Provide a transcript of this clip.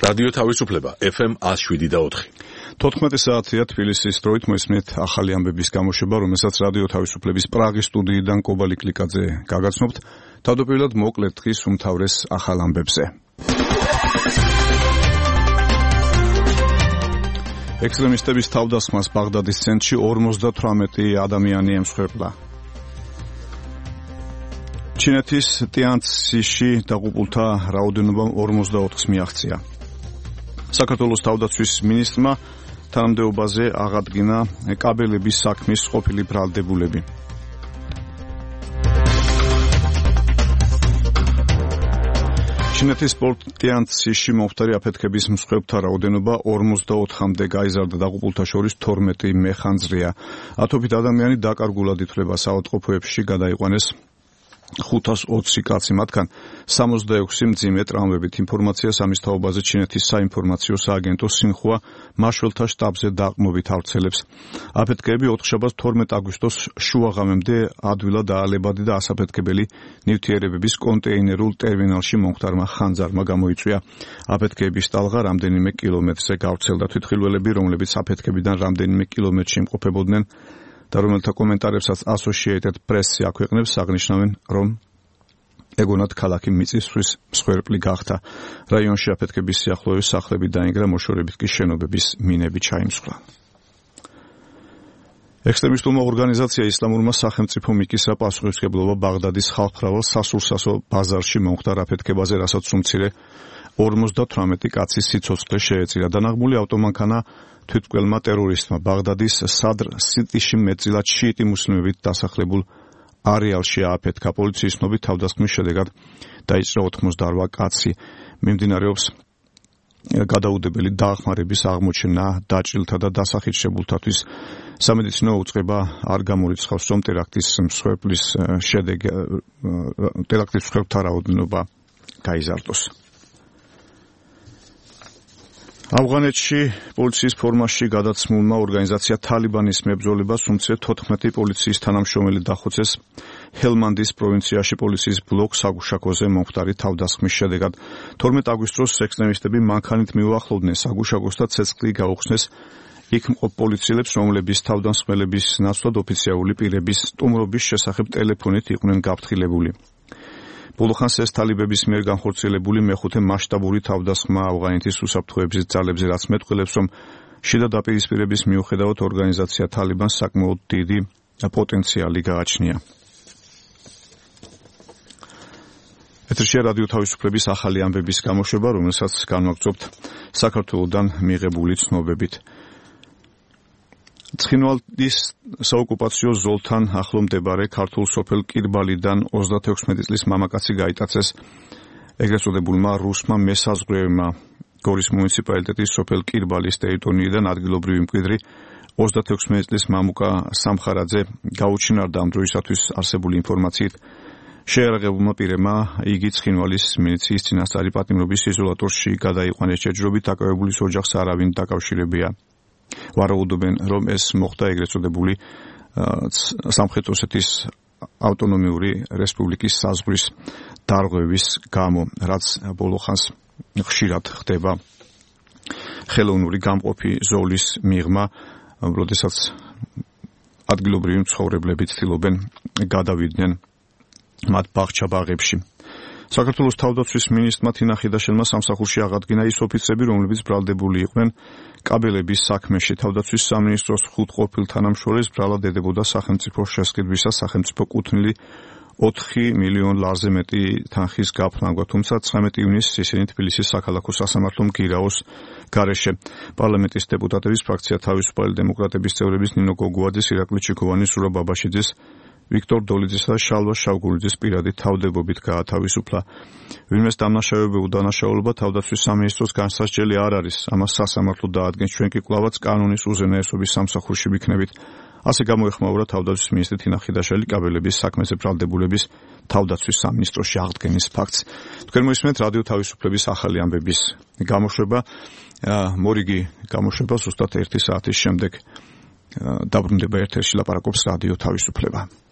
რადიო თავისუფლება FM 107.4. 14 საათია თბილისის დროით მოისმენთ ახალი ამბების გამოშვება, რომელსაც რადიო თავისუფლების პრაღის სტუდიიდან კობალი კლიკაძე გაგაცნობთ. თავდაპირველად მოკლედ დღის უმთავრეს ახალ ამბებზე. ექსტრემისტების თავდასხმას ბაღდადის ცენტრში 58 ადამიანი ემსხვერპლა. ჩინეთის ტიანცзиში დაღუპულთა რაოდენობა 44-ს მიაღწია. საქართველოს თავდაცვის მინისტრმა თანამდებობაზე აღადგინა კაბელების საქმის ყოფილი ბრალდებულები. ჩინეთის ტიანცзиში მომხდარი აფეთქების მსხვერპლთა რაოდენობა 44-მდე გაიზარდა, დაღუპულთა შორის 12 მეხანძრეა. ათობით ადამიანი დაკარგულად ითვლება საავადმყოფოებში, გადაიყვანეს 520 კაცი, მათგან 66 მძიმე ტრამვებით. ინფორმაციას ამის თაობაზე ჩინეთის საინფორმაციო სააგენტო სინხუა მაშველთა შტაბზე დაყრდნობით ავრცელებს. აფეთქეები 4 შაბათს 12 აგვისტოს შუაღამემდე ადვილად აალებადი და ასაფეთქებელი ნივთიერებების კონტეინერულ ტერმინალში მომხდარმა ხანძარმა გამოიწვია. აფეთქეების ტალღა რამდენიმე კილომეტრზე გავრცელდა. თვითმხილველები, რომლებიც აფეთქებიდან რამდენიმე კილომეტრში იმყოფებოდნენ და რომელთა კომენტარებსაც Associated Press აქვეყნებს, აღნიშნავენ, რომ ეგონათ ქალაქი მიწისძვრის მსხვერპლი გახდა. რაიონში აფეთქების სიახლოვეს სახლები დაინგრა, მოშორებით კი შენობების მინები ჩაიმსხვრა. ექსტრემისტულმა ორგანიზაცია ისლამურმა სახელმწიფომ იკისრა პასუხისმგებლობა ბაღდადის ხალხმრავალ სასურსასო ბაზარში მომხდარ აფეთქებაზე, რასაც უმცირე 58 კაცის სიცოცხლე შეეწირა. დანაღმული ავტომანქანა თვითმკვლელმა ტერორისტმა ბაღდადის სადრ სიტიში მეტწილად შიიტი მუსლიმებით დასახლებულ არეალში ააფეთქა. პოლიციის ცნობით თავდასხმის შედეგად დაიჭრა 88 კაცი. მიმდინარეობს გადაუდებელი დახმარების აღმოჩენა დაჭრილთა და დასახით შემებულთათვის. სამედიცინო უწყება არ გამორიცხავს, რომ ტერაქტის მსხვერპლთა რაოდენობა გაიზარდოს. ავღანეთში პოლიციის ფორმაში გადაცმულმა ორგანიზაცია თალიბანის მებრძოლებას უმცირე 14 პოლიციის თანამშრომელი დახოცეს ჰელმანდის პროვინციაში პოლიციის ბლოკ საგუშაკოზე მომხდარი თავდასხმის შედეგად. 12 აგვისტოს ექსტრემისტები მანქანით მიუახლოვდნენ საგუშაკოს და ცეცხლი გაუხსნეს იქ მყოფ პოლიციელებს, რომლების თავდასხმელების ნაცვლად ოფიციალური პირების სტუმრობის შესახებ ტელეფონით იყვნენ გაფრთხილებული. ბოლოხანს ეს თალიბების მიერ განხორციელებული მეხუთე მასშტაბური თავდასხმა ავღანეთის უსაფრთხოების ძალებზე, რაც მეტყველებს, რომ შიდა დაპირისპირების მიუხედავად ორგანიზაცია თალიბანს საკმაოდ დიდი პოტენციალი გააჩნია. ეთერშია რადიო თავისუფლების ახალი ამბების გამოშვება, რომელსაც განვაგრძობთ საქართველოსდან მიღებული ცნობებით. ცხინვალის საოკუპაციო ზოლთან ახლო მდებარე ქართულ სოფელ კირბალიდან 36 წლის მამაკაცი გაიტაცეს ეგრეთ წოდებულმა რუსმა მესაზღვრეებმა. გორის მუნიციპალიტეტის სოფელ კირბალის ტერიტორიიდან ადგილობრივი მკვიდრი 36 წლის მამუკა სამხარაძე გაუჩინარდა ამ დროისათვის არსებული ინფორმაციით. შეერაღებულმა პირებმა იგი ცხინვალის მილიციის წინასწარი პატიმრობის იზოლატორში გადაიყვანეს. ჯერჯერობით დაკავებულის ოჯახს არავინ დაკავშირებია. ვარაუდობენ, რომ ეს მოხდა ეგრეთ წოდებული სამხრეთ ოსეთის ავტონომიური რესპუბლიკის საზღვრის დარღვევის გამო, რაც ბოლოხანს ხშირად ხდება ხელოვნური გამყოფი ზოლის მიღმა, როდესაც ადგილობრივი მცხოვრებლები ცდილობენ გადავიდნენ მათ ბაღჩა-ბაღებში. საქართველოს თავდაცვის მინისტრმა თინა ხიდაშელმა სამსახურში აღადგინა ის ოფიცრები, რომლებიც ბრალდებული იყვნენ კაბელების საქმეში. თავდაცვის სამინისტროს 5 ყოფილ თანამშრომელს ბრალად ედებოდა სახელმწიფო შესყიდვისას სახელმწიფო კუთვნილი 4 მილიონ ლარზე მეტი თანხის გაფრანგვა, თუმცა 19 ივნისს ისინი თბილისის საქალაქო სასამართლო მგირაოს გარეშე. პარლამენტის დეპუტატების ფრაქცია თავისუფალი დემოკრატების წევრების ნინო გოგუაძის, ირაკლი ჩიქოვანის, სურა ბაბაშიძის, ვიქტორ დოლიძისა და შალვა შავგულიძის პირადი თავდებობით გაათავისუფლა. ვინმეს დამნაშავეები უდანაშაულობა თავდაცვის სამინისტროს განსასჯელი არ არის. ამას სასამართლო დაადგენს. ჩვენ კი კვლავაც კანონის უზენაესობის სამსახურში ვიქნებით. ასე გამოეხმაურა თავდაცვის მინისტრი თინა ხიდაშელი კაბელების საქმეზე ბრალდებულების თავდაცვის სამინისტროში აღდგენის ფაქტს. თქვენ მოისმენთ რადიო თავისუფლების ახალი ამბების გამოშვება. მორიგი გამოშვება ზუსტად 1 საათის შემდეგ დაბრუნდება ეთერში, ლაპარაკობს რადიო თავისუფლება.